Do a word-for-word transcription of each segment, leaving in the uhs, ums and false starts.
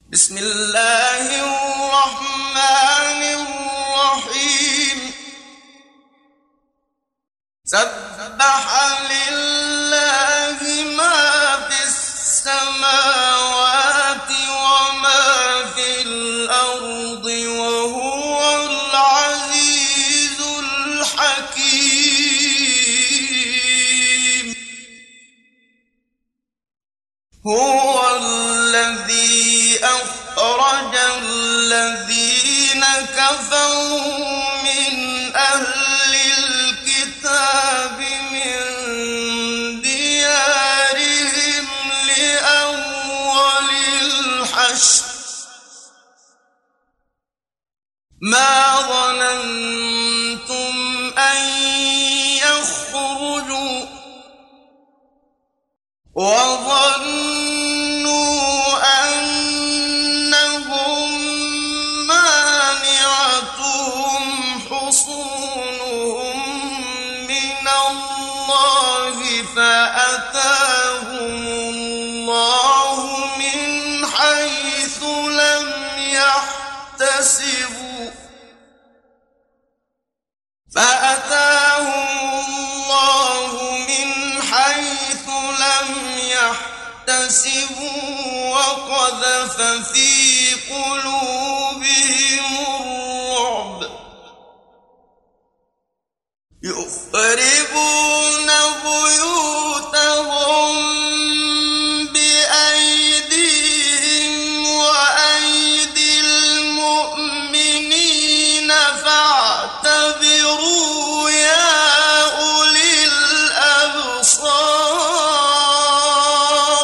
بسم الله الرحمن الرحيم سبح لله ما في السماوات وما في الأرض وهو العزيز الحكيم هو الذي أخرج الذين كفروا من أهل الكتاب من ديارهم لأول الحشر ما ظننتم أن يخرجوا وظنوا فأتاهم الله من حيث لم يحتسبوا فأتاهم الله من حيث لم يحتسبوا وقذف في قلوبهم الرعب يخربون بيوتهم بأيديهم وأيدي المؤمنين فاعتبروا يا أولي الأبصار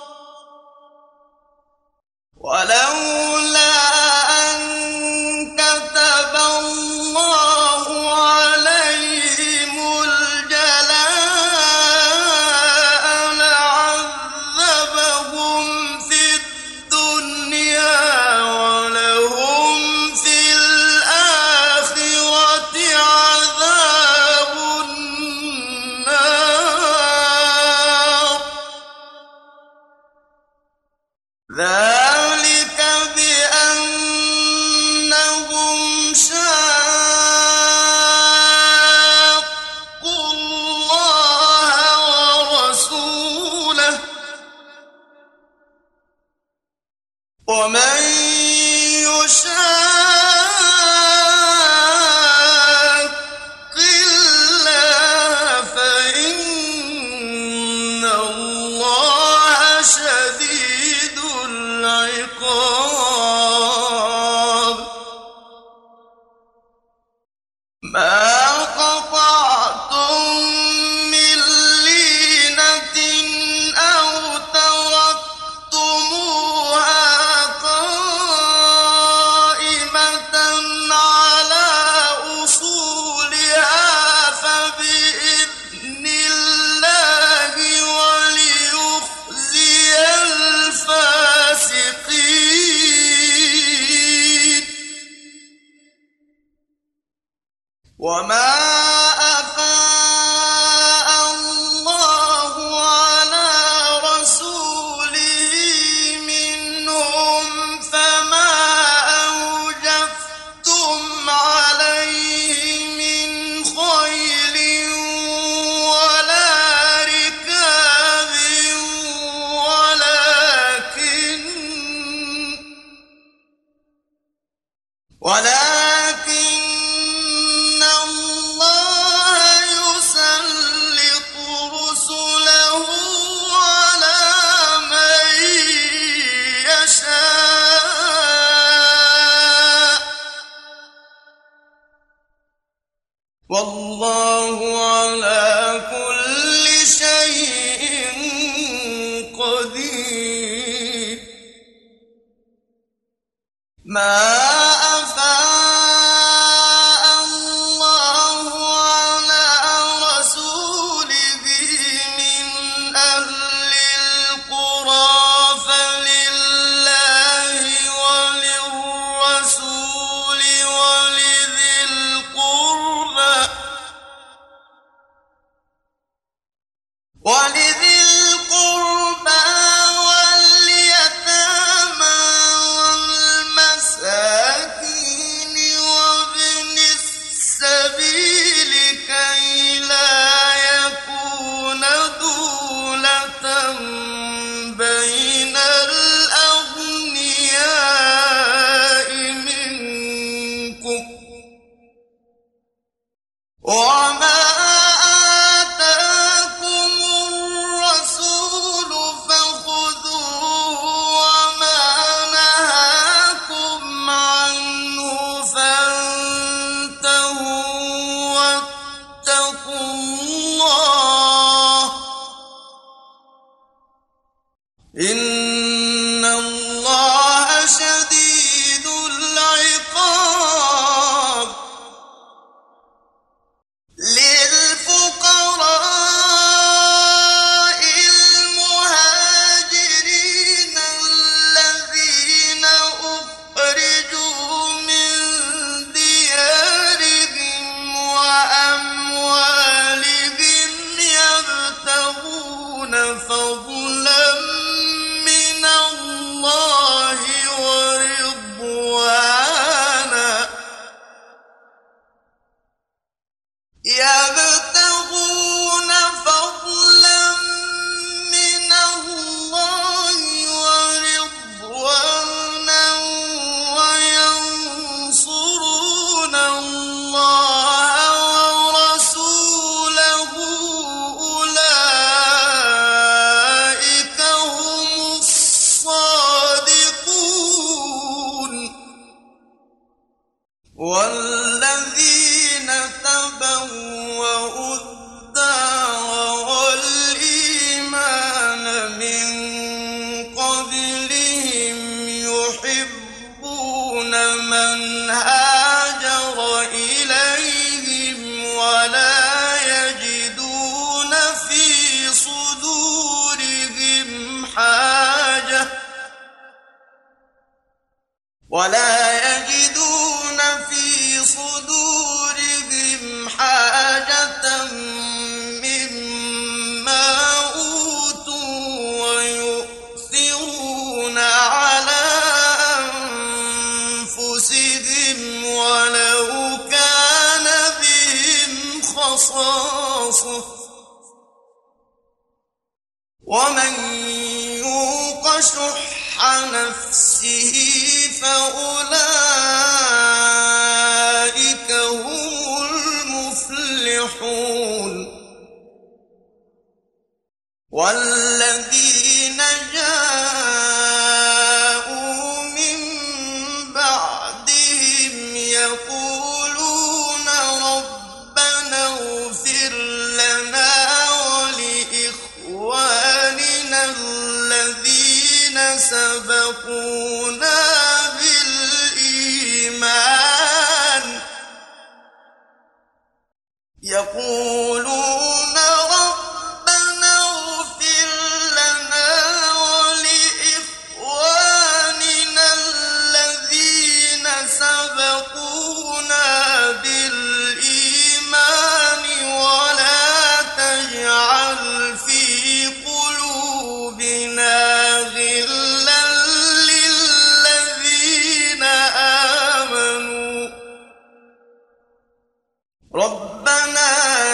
ولولا أن كتب الله عليهم الجلاء لعذبهم في الدنيا ولهم في الآخرة عذاب النار ذلك بأنهم شاقوا الله ورسوله ومن يشاق الله فإن الله شديد العقاب ما قطعتم من لينة أو تركتموها قائمة على أصولها فبإذن الله وليخزي الفاسقين وما أفاء الله على رسوله منهم فما أوجفتم عليه من خيل ولا ركاب ولكن ولكن الله يسلط رسله على من يشاء والله على كل شيء قدير ما أفاء الله على رسوله من أهل القرى فلله وللرسول ولذي القربى ولذي القربى واليتامى والذين تبوأوا الدار والإيمان من قبلهم يحبون من هاجر إليهم ولا يجدون في صدورهم حاجة ولا يجدون في صدورهم حاجة مما أوتوا ويؤثرون على أنفسهم ولو كان بهم خصاصة ومن يوق شح نفسه فأولئك هم المفلحون والذين جاءوا من بعدهم يقولون ربنا اغفر لنا ولإخواننا الذين سبقونا بالإيمان يقولون ربنا اغفر لنا ولإخواننا الذين سبقونا بالإيمان ولا تجعل في قلوبنا غلا للذين آمنوا ربنا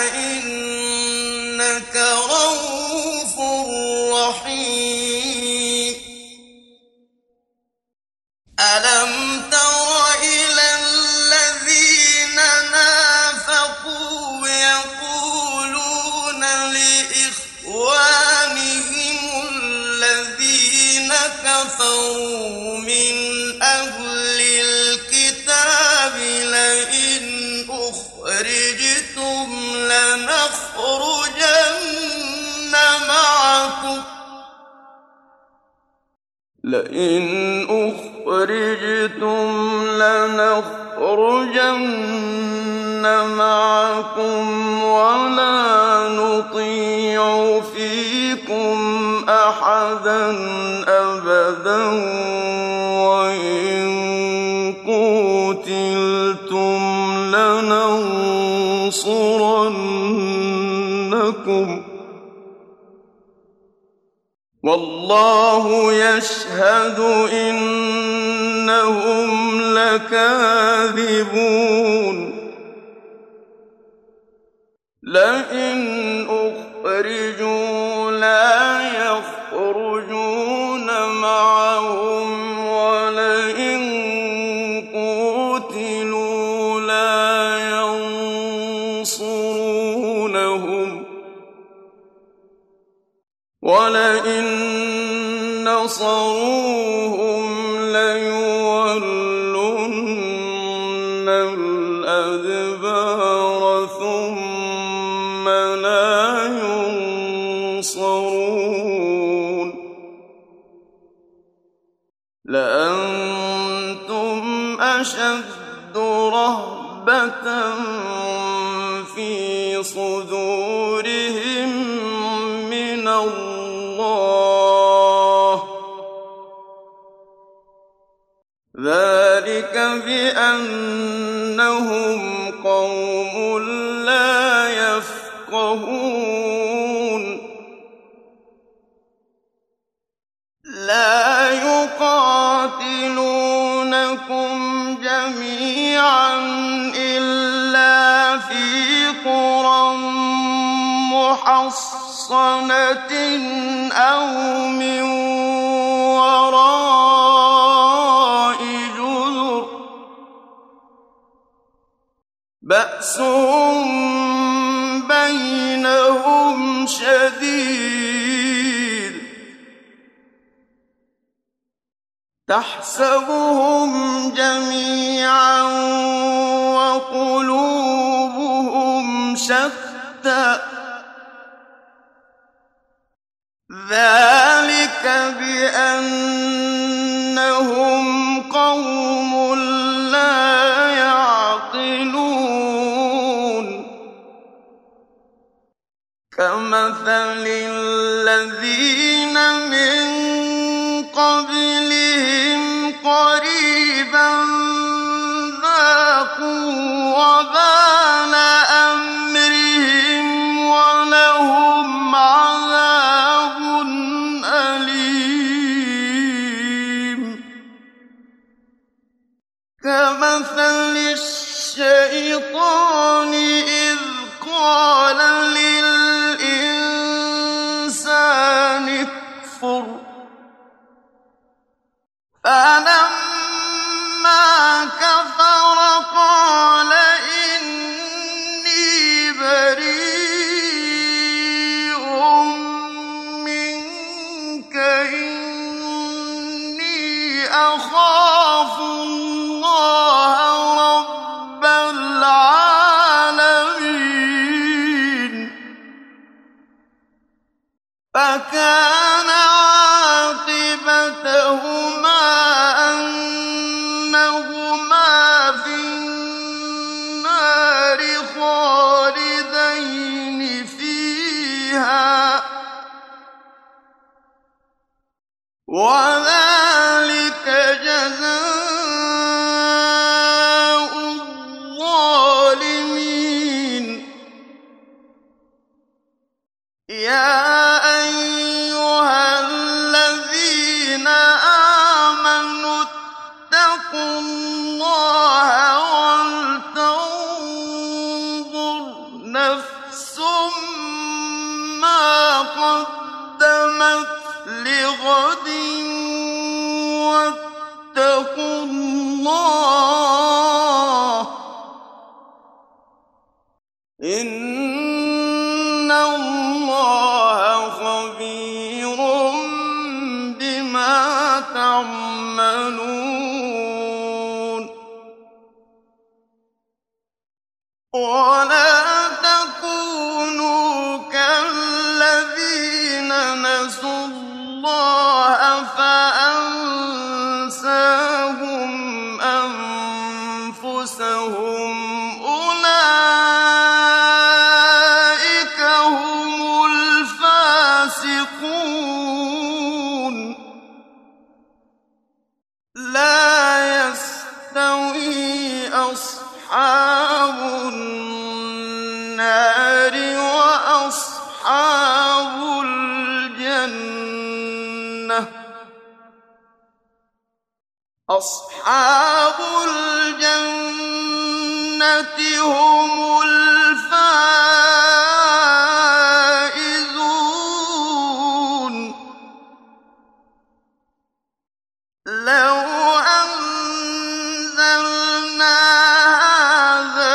إنك رؤوف رحيم ألم تر إلى الذين نافقوا يقولون لإخوانهم الذين كفروا من أهل الكتاب لئن أخرجتم لنخرجن معكم لئن أخرجتم لنخرجن معكم ولا نطيع فيكم أحدا أبدا وإن قتلتم لننصرنكم والله يشهد إنهم لكاذبون لئن أخرجوا لا يخرجون معهم ولئن قتلوا لا ينصرونهم ولئن نصروهم ليولن الأدبار ثم لا ينصرون لأنتم أشد رهبة في صدورهم من الله ذلك بأنهم قوم لا يفقهون لا يقاتلونكم جميعا إلا في قرى محصنة أو من وراء جدر بأسهم بينهم شديد تحسبهم جميعا وقلوبهم شتى ذلك بأنهم قوم لا يعقلون كمثل الذين من قبلهم قريبا ذاقوا وبال أمرهم ولهم عذاب أليم كمثل الشيطان إذ قال للإنسان اكفر فلما كفر قال إني بريء منك إني أخاف الله رب العالمين فكان عاقبتهما أنهما في النار خالدين فيها وذلك جزاء الظالمين يا أيها الذين آمنوا اتقوا الله ولتنظر نفس ما قدمت لغد واتقوا الله إن الله خبير بما تعملون ولا تكونوا كالذين نسوا الله فأنساهم أنفسهم أولئك هم الفاسقون لا يستوي أصحاب النار وأصحاب الجنة أصحاب الجنة هم الفائزون لو أنزلنا هذا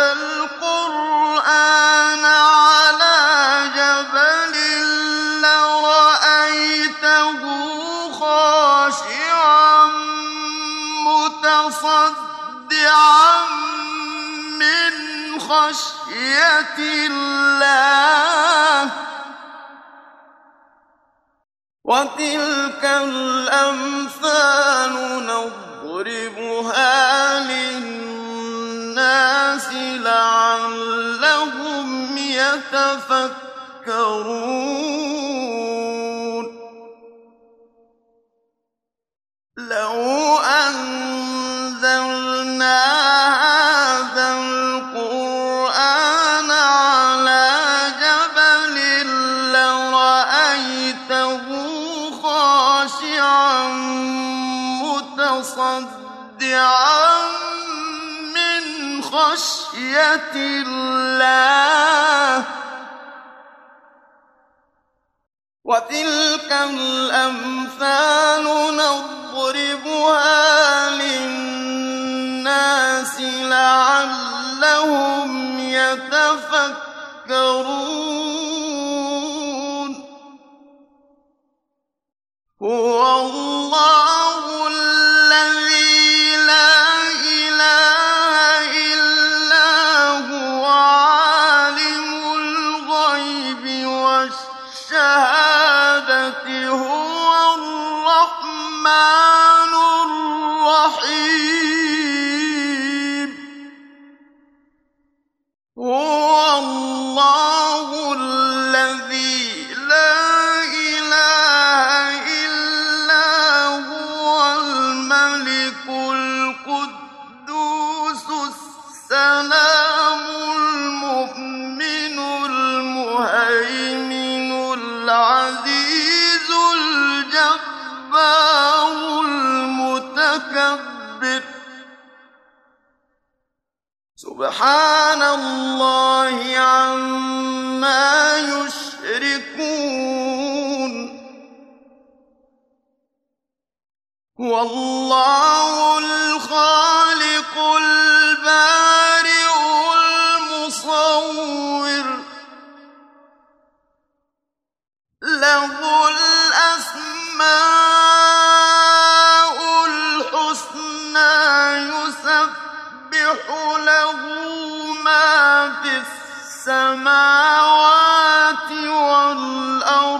القرآن على جبل لرأيته خاشعا متصدعا من خشية الله وتلك الأمثال نضربها للناس لعلهم يتفكرون لو أنزلنا هذا القرآن على جبل لرأيته خاشعا متصدعا من خشية الله وتلك الأمثال نضربها للناس لعلهم يتفكرون هو الله الرحيم هو الله الذي لا إله إلا هو الملك القدوس السلام المؤمن المهيمن العزيز الجبار المتكبر سبحان الله عما يشركون هو الله الخالق البارئ المصور له الأسماء الحسنى يسبح له ما في السماوات والأرض